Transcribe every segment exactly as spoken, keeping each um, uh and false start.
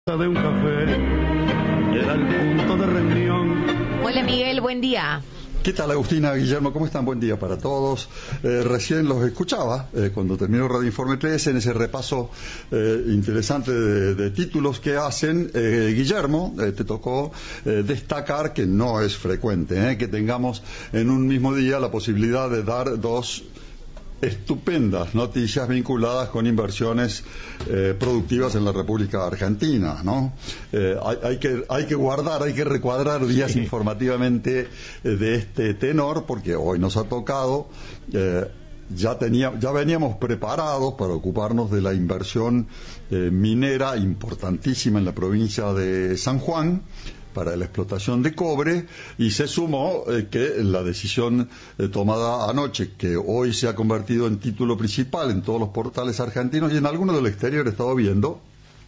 De un café era el punto de reunión. Hola Miguel, buen día. ¿Qué tal, Agustina, Guillermo? ¿Cómo están? Buen día para todos. Eh, recién los escuchaba eh, cuando terminó Radio Informe tres en ese repaso eh, interesante de, de títulos que hacen. Eh, Guillermo, eh, te tocó eh, destacar que no es frecuente eh, que tengamos en un mismo día la posibilidad de dar dos estupendas noticias vinculadas con inversiones eh, productivas en la República Argentina, ¿no? Eh, hay, hay que hay que guardar, hay que recuadrar días sí. informativamente eh, de este tenor, porque hoy nos ha tocado, eh, ya tenía, ya veníamos preparados para ocuparnos de la inversión eh, minera importantísima en la provincia de San Juan, para la explotación de cobre, y se sumó eh, que la decisión eh, tomada anoche, que hoy se ha convertido en título principal en todos los portales argentinos y en algunos del exterior he estado viendo,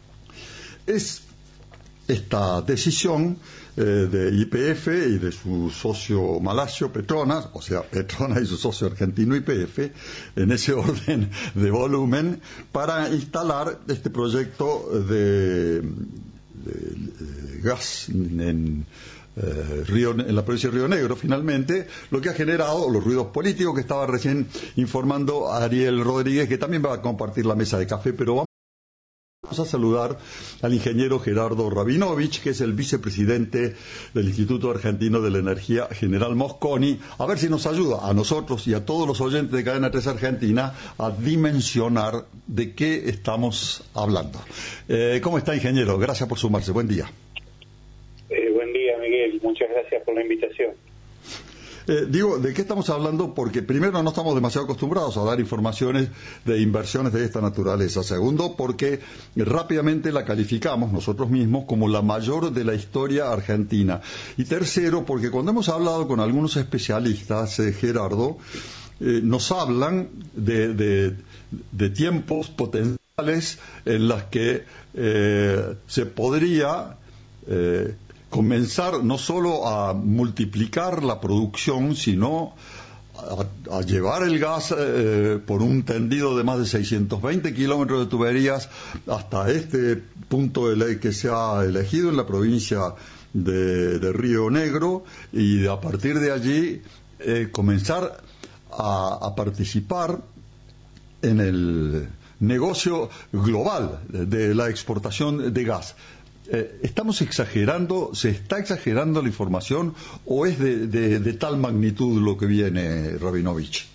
es esta decisión eh, de Y P F y de su socio malasio Petronas, o sea, Petronas y su socio argentino Y P F, en ese orden de volumen, para instalar este proyecto de De, de gas en, eh, Río, en la provincia de Río Negro, finalmente, lo que ha generado los ruidos políticos que estaba recién informando Ariel Rodríguez, que también va a compartir la mesa de café, pero vamos Vamos a saludar al ingeniero Gerardo Rabinovich, que es el vicepresidente del Instituto Argentino de la Energía, General Mosconi, a ver si nos ayuda a nosotros y a todos los oyentes de Cadena tres Argentina a dimensionar de qué estamos hablando. Eh, ¿Cómo está, ingeniero? Gracias por sumarse. Buen día. Eh, buen día, Miguel. Muchas gracias por la invitación. Eh, digo, ¿de qué estamos hablando? Porque primero no estamos demasiado acostumbrados a dar informaciones de inversiones de esta naturaleza. Segundo, porque rápidamente la calificamos nosotros mismos como la mayor de la historia argentina. Y tercero, porque cuando hemos hablado con algunos especialistas, eh, Gerardo, eh, nos hablan de, de, de tiempos potenciales en los que eh, se podría Eh, comenzar no solo a multiplicar la producción, sino a, a llevar el gas eh, por un tendido de más de seiscientos veinte kilómetros de tuberías hasta este punto de ley que se ha elegido en la provincia de, de Río Negro, y a partir de allí eh, comenzar a, a participar en el negocio global de la exportación de gas. Eh, ¿Estamos exagerando, se está exagerando la información o es de, de, de tal magnitud lo que viene, Rabinovich?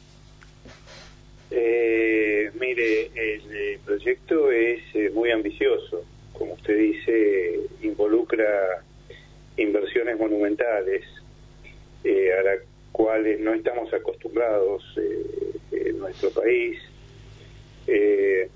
Eh, mire, el, el proyecto es eh, muy ambicioso. Como usted dice, involucra inversiones monumentales eh, a las cuales no estamos acostumbrados eh, en nuestro país. Eh,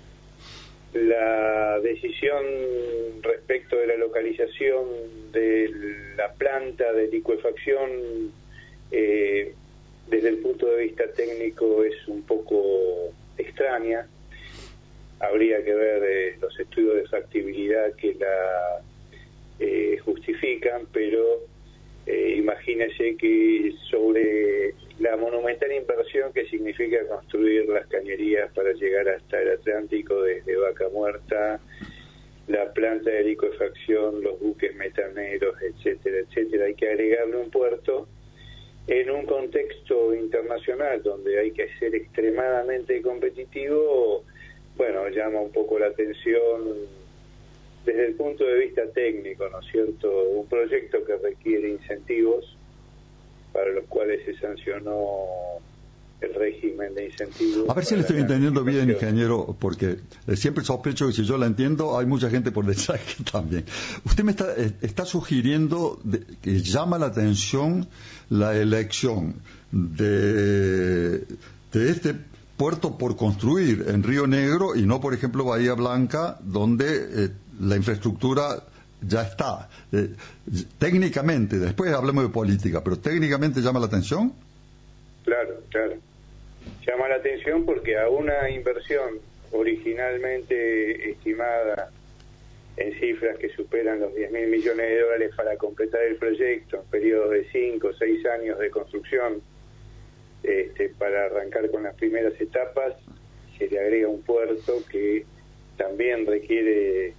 La decisión respecto de la localización de la planta de licuefacción, eh, desde el punto de vista técnico, es un poco extraña. Habría que ver eh, los estudios de factibilidad que la eh, justifican, pero eh, imagínese que sobre la monumental inversión que significa construir las cañerías para llegar hasta el Atlántico desde Vaca Muerta, la planta de licuefacción, los buques metaneros, etcétera, etcétera, hay que agregarle un puerto en un contexto internacional donde hay que ser extremadamente competitivo. Bueno, llama un poco la atención desde el punto de vista técnico, ¿no es cierto? Un proyecto que requiere incentivos, para los cuales se sancionó el régimen de incentivos. A ver si le estoy entendiendo bien, ingeniero, porque siempre sospecho que si yo la entiendo, hay mucha gente por detrás que también. Usted me está, está sugiriendo de, que llama la atención la elección de, de este puerto por construir en Río Negro y no, por ejemplo, Bahía Blanca, donde eh, la infraestructura ya está. Eh, técnicamente, después hablemos de política, pero técnicamente llama la atención. Claro, claro. Llama la atención porque a una inversión originalmente estimada en cifras que superan los diez mil millones de dólares para completar el proyecto en periodos de cinco o seis años de construcción, este, para arrancar con las primeras etapas, se le agrega un puerto que también requiere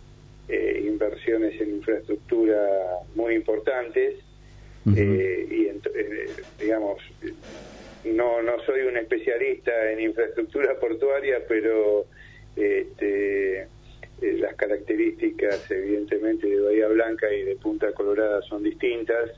eh, inversiones en infraestructura muy importantes. Uh-huh. eh, y eh, digamos, no no soy un especialista en infraestructura portuaria, pero este, eh, las características evidentemente de Bahía Blanca y de Punta Colorada son distintas,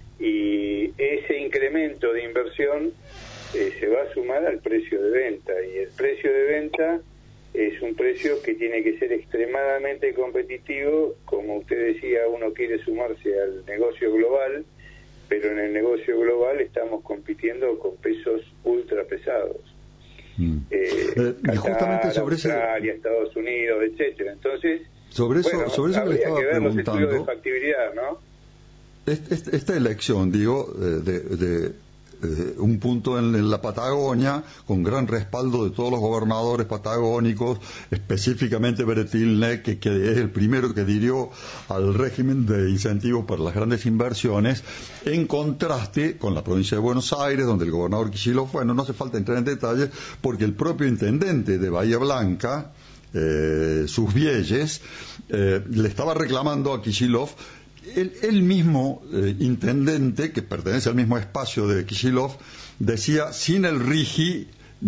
y ese incremento de inversión eh, se va a sumar al precio de venta, y el precio de venta es un precio que tiene que ser extremadamente competitivo. Como usted decía, uno quiere sumarse al negocio global, pero en el negocio global estamos compitiendo con pesos ultra pesados. Mm. Eh, eh, Qatar, justamente sobre Australia, ese... Estados Unidos, etcétera. Entonces, sobre eso, bueno, sobre eso habría que estaba que ver los preguntando, estudios de factibilidad, ¿no? Esta, esta elección, digo, de, de, de un punto en, en la Patagonia, con gran respaldo de todos los gobernadores patagónicos, específicamente Bretilne, que, que es el primero que dirigió al régimen de incentivos para las grandes inversiones, en contraste con la provincia de Buenos Aires, donde el gobernador Kicillof, bueno, no hace falta entrar en detalles, porque el propio intendente de Bahía Blanca, eh, sus Vieyes, eh, le estaba reclamando a Kicillof. El, el mismo eh, intendente, que pertenece al mismo espacio de Kicillof, decía, sin el RIGI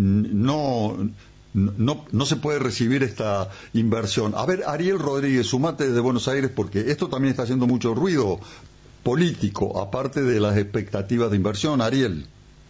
no, no, no se puede recibir esta inversión. A ver, Ariel Rodríguez, sumate desde Buenos Aires, porque esto también está haciendo mucho ruido político, aparte de las expectativas de inversión. Ariel.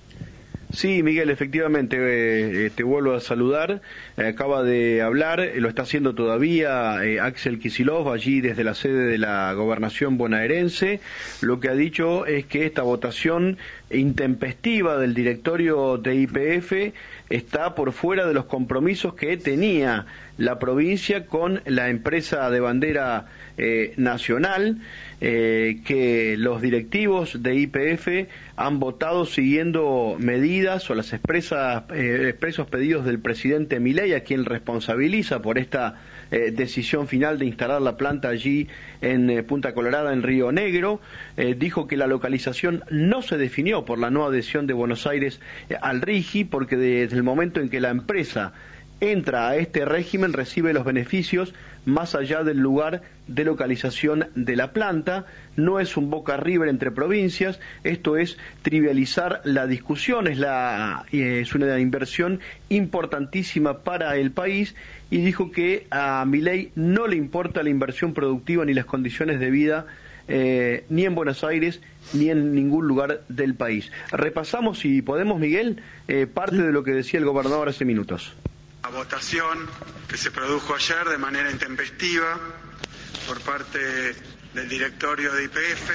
Sí, Miguel, efectivamente, eh, te vuelvo a saludar. Eh, acaba de hablar, eh, lo está haciendo todavía eh, Axel Kicillof, allí desde la sede de la gobernación bonaerense. Lo que ha dicho es que esta votación intempestiva del directorio de Y P F está por fuera de los compromisos que tenía la provincia con la empresa de bandera eh, nacional, eh, que los directivos de Y P F han votado siguiendo medidas o las expresas, eh, expresos pedidos del presidente Milei, a quien responsabiliza por esta eh, decisión final de instalar la planta allí en eh, Punta Colorada, en Río Negro. Eh, dijo que la localización no se definió por la no adhesión de Buenos Aires eh, al RIGI, porque desde el momento en que la empresa entra a este régimen recibe los beneficios más allá del lugar de localización de la planta. No es un boca river entre provincias, esto es trivializar la discusión, es, la, es una inversión importantísima para el país, y dijo que a Milei no le importa la inversión productiva ni las condiciones de vida eh, ni en Buenos Aires ni en ningún lugar del país. Repasamos, si podemos, Miguel, eh, parte de lo que decía el gobernador hace minutos. La votación que se produjo ayer de manera intempestiva por parte del directorio de Y P F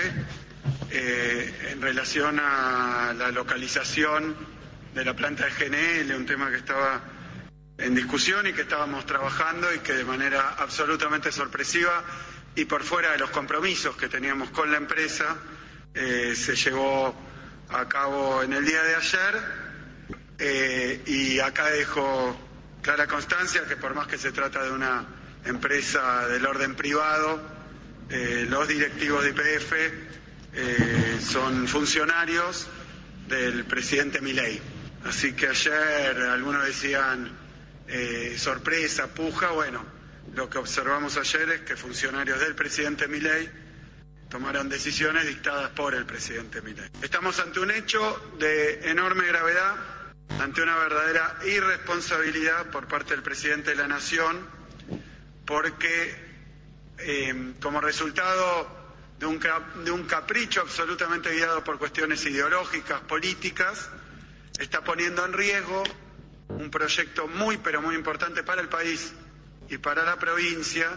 eh, en relación a la localización de la planta de G N L, un tema que estaba en discusión y que estábamos trabajando, y que de manera absolutamente sorpresiva y por fuera de los compromisos que teníamos con la empresa eh, se llevó a cabo en el día de ayer. Eh, y acá dejo clara constancia que, por más que se trata de una empresa del orden privado, eh, los directivos de Y P F eh, son funcionarios del presidente Milei. Así que ayer algunos decían eh, sorpresa, puja. Bueno, lo que observamos ayer es que funcionarios del presidente Milei tomaron decisiones dictadas por el presidente Milei. Estamos ante un hecho de enorme gravedad, ante una verdadera irresponsabilidad por parte del presidente de la Nación, porque eh, como resultado de un, de un capricho absolutamente guiado por cuestiones ideológicas, políticas, está poniendo en riesgo un proyecto muy, pero muy importante para el país y para la provincia.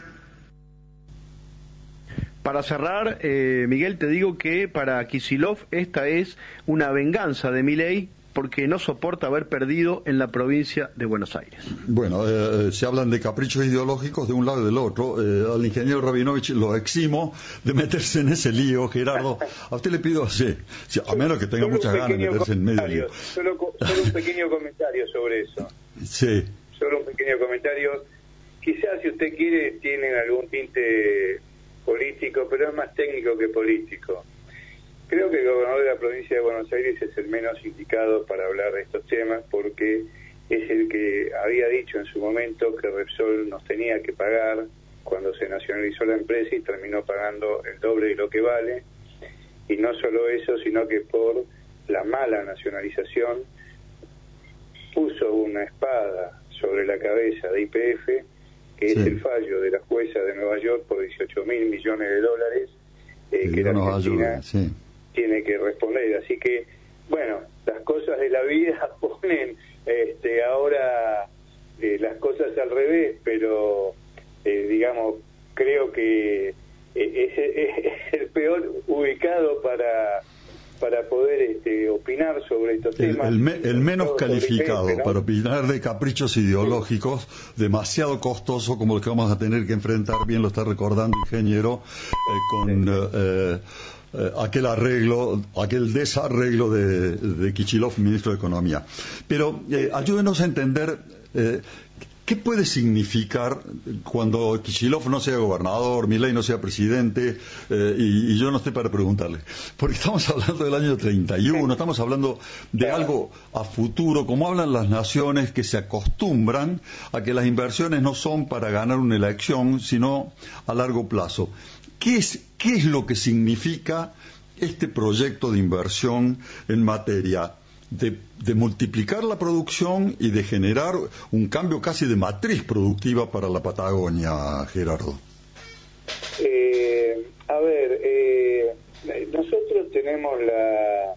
Para cerrar, eh, Miguel, te digo que para Kicillof esta es una venganza de Milei, porque no soporta haber perdido en la provincia de Buenos Aires. Bueno, eh, se hablan de caprichos ideológicos de un lado y del otro. Eh, al ingeniero Rabinovich lo eximo de meterse en ese lío, Gerardo. A usted le pido así, a menos que tenga solo muchas ganas de meterse en medio lío. Solo, solo un pequeño comentario sobre eso. Sí. Solo un pequeño comentario. Quizás, si usted quiere, tienen algún tinte político, pero es más técnico que político. Creo que el gobernador de la provincia de Buenos Aires es el menos indicado para hablar de estos temas, porque es el que había dicho en su momento que Repsol nos tenía que pagar cuando se nacionalizó la empresa y terminó pagando el doble de lo que vale. Y no solo eso, sino que por la mala nacionalización puso una espada sobre la cabeza de Y P F, que sí. es el fallo de la jueza de Nueva York por dieciocho mil millones de dólares, eh, que la Argentina ayuda, sí. tiene que responder. Así que, bueno, las cosas de la vida ponen este, ahora eh, las cosas al revés, pero eh, digamos, creo que eh, es, es, es el peor ubicado para para poder este, opinar sobre estos el, temas. El, me, el menos calificado I P F, ¿no? para opinar de caprichos ideológicos, sí. demasiado costoso como el que vamos a tener que enfrentar, bien lo está recordando ingeniero, eh, con sí. eh, eh, aquel arreglo, aquel desarreglo de, de Kicillof, ministro de Economía. Pero eh, ayúdenos a entender eh, ¿qué puede significar cuando Kicillof no sea gobernador, Milei no sea presidente, eh, y, y yo no estoy para preguntarle? Porque estamos hablando del año treinta y uno, estamos hablando de algo a futuro, como hablan las naciones que se acostumbran a que las inversiones no son para ganar una elección, sino a largo plazo. ¿Qué es, qué es lo que significa este proyecto de inversión en materia De, de multiplicar la producción y de generar un cambio casi de matriz productiva para la Patagonia, Gerardo? Eh, a ver, eh, nosotros tenemos la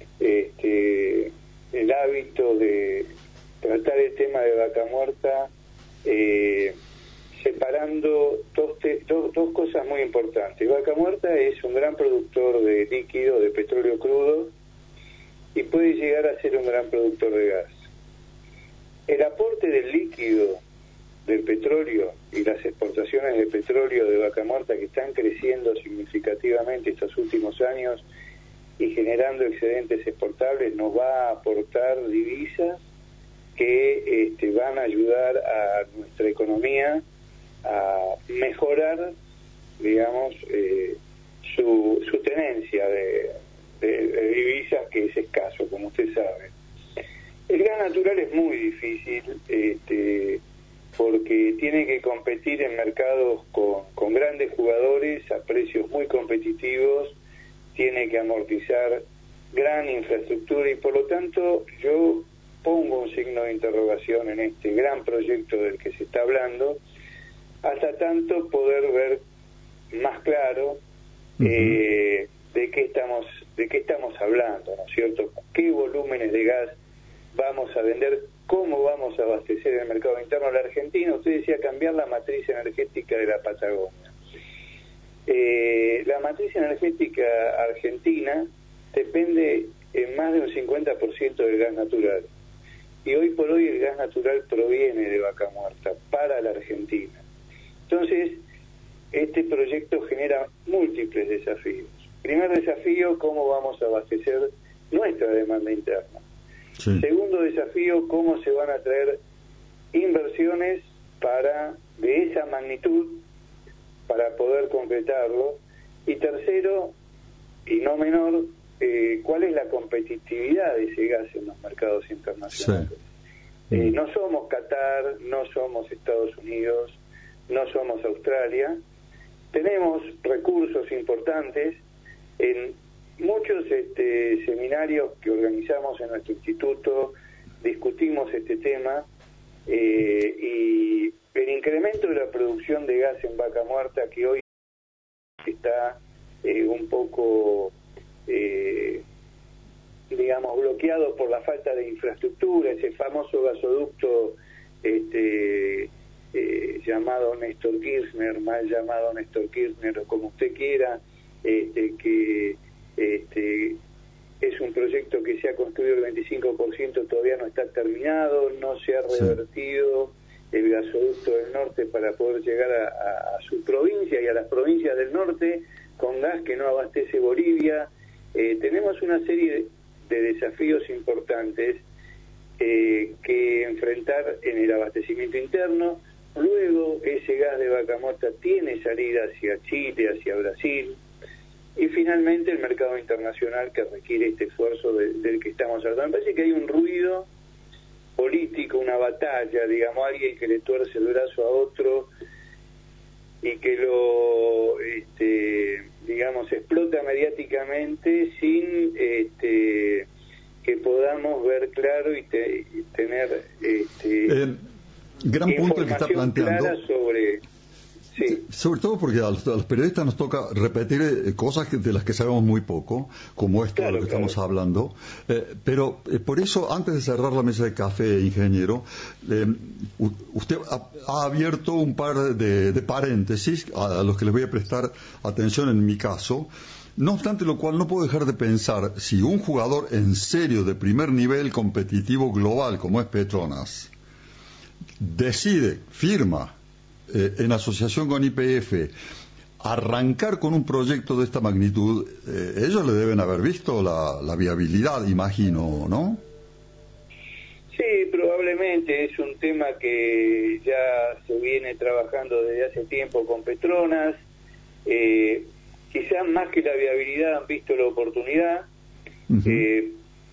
este, el hábito de tratar el tema de Vaca Muerta eh, separando dos, te, dos, dos cosas muy importantes. Vaca Muerta es un gran productor de líquido, de petróleo crudo, y puede llegar a ser un gran productor de gas. El aporte del líquido, del petróleo y las exportaciones de petróleo de Vaca Muerta, que están creciendo significativamente estos últimos años y generando excedentes exportables, nos va a aportar divisas que este, van a ayudar a nuestra economía a mejorar, digamos, eh, su, su tenencia de De, de divisas, que es escaso, como usted sabe. El gas natural es muy difícil este, porque tiene que competir en mercados con, con grandes jugadores a precios muy competitivos, tiene que amortizar gran infraestructura y por lo tanto yo pongo un signo de interrogación en este gran proyecto del que se está hablando, hasta tanto poder ver más claro uh-huh. eh, de qué estamos de qué estamos hablando, ¿no es cierto? ¿Qué volúmenes de gas vamos a vender? ¿Cómo vamos a abastecer el mercado interno de la Argentina? Usted decía cambiar la matriz energética de la Patagonia. Eh, la matriz energética argentina depende en más de un cincuenta por ciento del gas natural. Y hoy por hoy el gas natural proviene de Vaca Muerta para la Argentina. Entonces, este proyecto genera múltiples desafíos. Primer desafío, cómo vamos a abastecer nuestra demanda interna. Sí. Segundo desafío, cómo se van a traer inversiones para de esa magnitud para poder concretarlo. Y tercero, y no menor, eh, cuál es la competitividad de ese gas en los mercados internacionales. Sí. Eh, no somos Qatar, no somos Estados Unidos, no somos Australia. Tenemos recursos importantes. En muchos este, seminarios que organizamos en nuestro instituto discutimos este tema eh, y el incremento de la producción de gas en Vaca Muerta, que hoy está eh, un poco, eh, digamos, bloqueado por la falta de infraestructura, ese famoso gasoducto este, eh, llamado Néstor Kirchner, mal llamado Néstor Kirchner, o como usted quiera, Este, que este, es un proyecto que se ha construido el veinticinco por ciento, todavía no está terminado, no se ha revertido sí. el gasoducto del norte para poder llegar a, a, a su provincia y a las provincias del norte con gas que no abastece Bolivia. Eh, tenemos una serie de, de desafíos importantes eh, que enfrentar en el abastecimiento interno. Luego ese gas de Vaca Muerta tiene salida hacia Chile, hacia Brasil. Y finalmente el mercado internacional que requiere este esfuerzo de, del que estamos hablando. Me parece que hay un ruido político, una batalla, digamos, alguien que le tuerce el brazo a otro, y que lo, este, digamos, explota mediáticamente sin este, que podamos ver claro y, te, y tener este, eh, gran punto el que está planteando. Clara sobre... Sí. Sobre todo porque a los, a los periodistas nos toca repetir eh, cosas que, de las que sabemos muy poco, como esto claro, de lo que claro. estamos hablando. Eh, pero eh, por eso, antes de cerrar la mesa de café, ingeniero, eh, u, usted ha, ha abierto un par de, de paréntesis a, a los que les voy a prestar atención en mi caso. No obstante lo cual, no puedo dejar de pensar si un jugador en serio de primer nivel competitivo global, como es Petronas, decide, firma, Eh, en asociación con Y P F, arrancar con un proyecto de esta magnitud, eh, ellos le deben haber visto la, la viabilidad, imagino, ¿no? Sí, probablemente es un tema que ya se viene trabajando desde hace tiempo con Petronas. Eh, quizás más que la viabilidad han visto la oportunidad. Uh-huh. eh,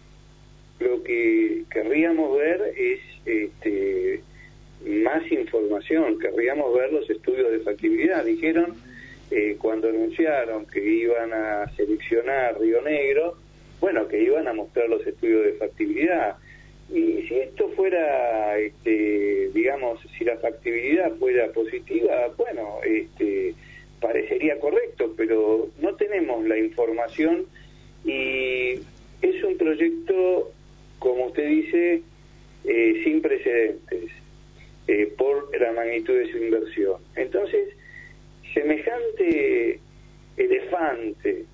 lo que querríamos ver es este más información, querríamos ver los estudios de factibilidad. Dijeron eh, cuando anunciaron que iban a seleccionar Río Negro, bueno, que iban a mostrar los estudios de factibilidad. Y si esto fuera, este, digamos, si la factibilidad fuera positiva, bueno, este, parecería correcto, pero no tenemos la información y es un proyecto, como usted dice, eh, sin precedentes. Eh, por la magnitud de su inversión. Entonces, semejante elefante,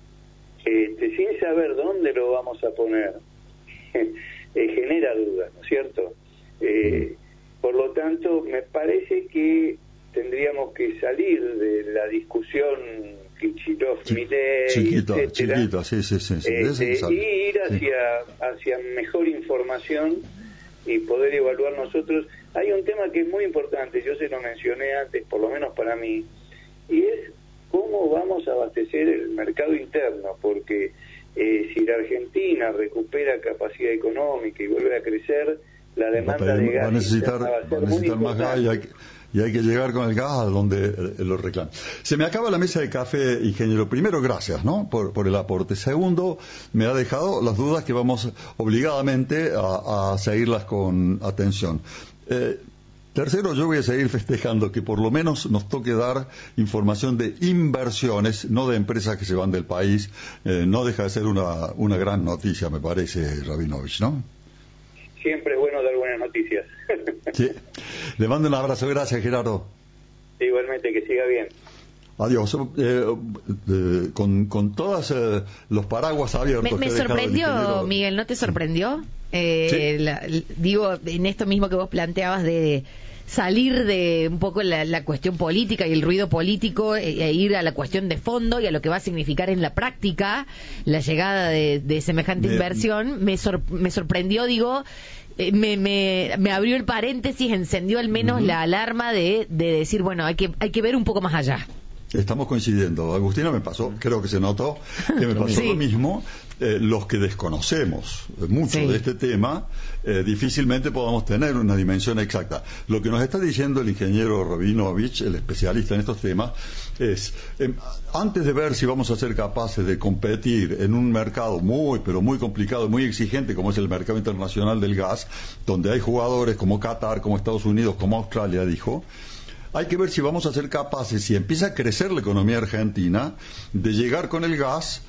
este, sin saber dónde lo vamos a poner, eh, genera dudas, ¿no es cierto? Eh, por lo tanto, me parece que tendríamos que salir de la discusión Kicillof-Milei, chiquita, etcétera, chiquita, sí, sí, sí, sí, este, y ir hacia, sí. hacia mejor información y poder evaluar nosotros. Hay un tema que es muy importante, yo se lo mencioné antes, por lo menos para mí, y es cómo vamos a abastecer el mercado interno, porque eh, si la Argentina recupera capacidad económica y vuelve a crecer, la demanda va a, de gas va a necesitar, va a ser va a necesitar muy más gas y hay, que, y hay que llegar con el gas a donde eh, lo reclaman. Se me acaba la mesa de café, ingeniero. Primero, gracias, ¿no? Por, por el aporte. Segundo, me ha dejado las dudas que vamos obligadamente a, a seguirlas con atención. Eh, Tercero, yo voy a seguir festejando que por lo menos nos toque dar información de inversiones, no de empresas que se van del país. Eh, no deja de ser una, una gran noticia, me parece, Rabinovich, ¿no? Siempre es bueno dar buenas noticias. Sí. Le mando un abrazo. Gracias, Gerardo. Igualmente, que siga bien. Adiós. Eh, eh, con, con todos eh, los paraguas abiertos. Me, me sorprendió, Miguel, ¿no te sorprendió? Eh, ¿Sí? la, digo, en esto mismo que vos planteabas de salir de un poco la, la cuestión política y el ruido político e, e ir a la cuestión de fondo y a lo que va a significar en la práctica la llegada de, de semejante me, inversión. Me, sor, me sorprendió, digo, eh, me, me, me abrió el paréntesis, encendió al menos uh-huh. la alarma de, de decir, bueno, hay que, hay que ver un poco más allá. Estamos coincidiendo. Agustina me pasó, creo que se notó, que me pasó sí. lo mismo. Eh, los que desconocemos mucho sí. de este tema, eh, difícilmente podamos tener una dimensión exacta. Lo que nos está diciendo el ingeniero Rabinovich, el especialista en estos temas, es, eh, antes de ver si vamos a ser capaces de competir en un mercado muy, pero muy complicado, muy exigente, como es el mercado internacional del gas, donde hay jugadores como Qatar, como Estados Unidos, como Australia, dijo, hay que ver si vamos a ser capaces, si empieza a crecer la economía argentina, de llegar con el gas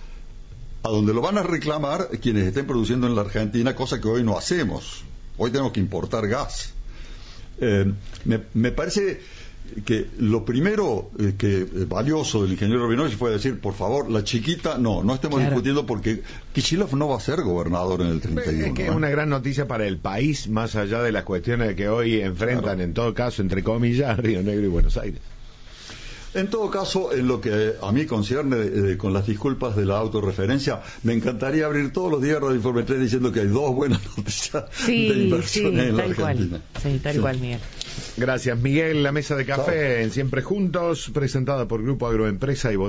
a donde lo van a reclamar quienes estén produciendo en la Argentina, cosa que hoy no hacemos. Hoy tenemos que importar gas. Eh, me, me parece que lo primero eh, que eh, valioso del ingeniero Rabinovich fue decir, por favor, la chiquita, no, no estemos claro. discutiendo porque Kicillof no va a ser gobernador en el treinta y uno. Es que ¿eh? es una gran noticia para el país, más allá de las cuestiones que hoy enfrentan, claro. en todo caso, entre comillas, Río Negro y Buenos Aires. En todo caso, en lo que a mí concierne, eh, con las disculpas de la autorreferencia, me encantaría abrir todos los días Radio Informe tres diciendo que hay dos buenas noticias sí, de inversión sí, en la tal Argentina. Cual. Sí, tal sí. cual, Miguel. Gracias, Miguel. La mesa de café Chao. en Siempre Juntos, presentada por Grupo Agroempresa y